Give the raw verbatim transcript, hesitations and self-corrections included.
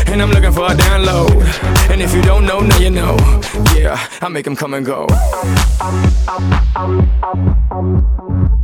and I'm looking for a download. And if you don't know, now you know. Yeah, I make them come and go.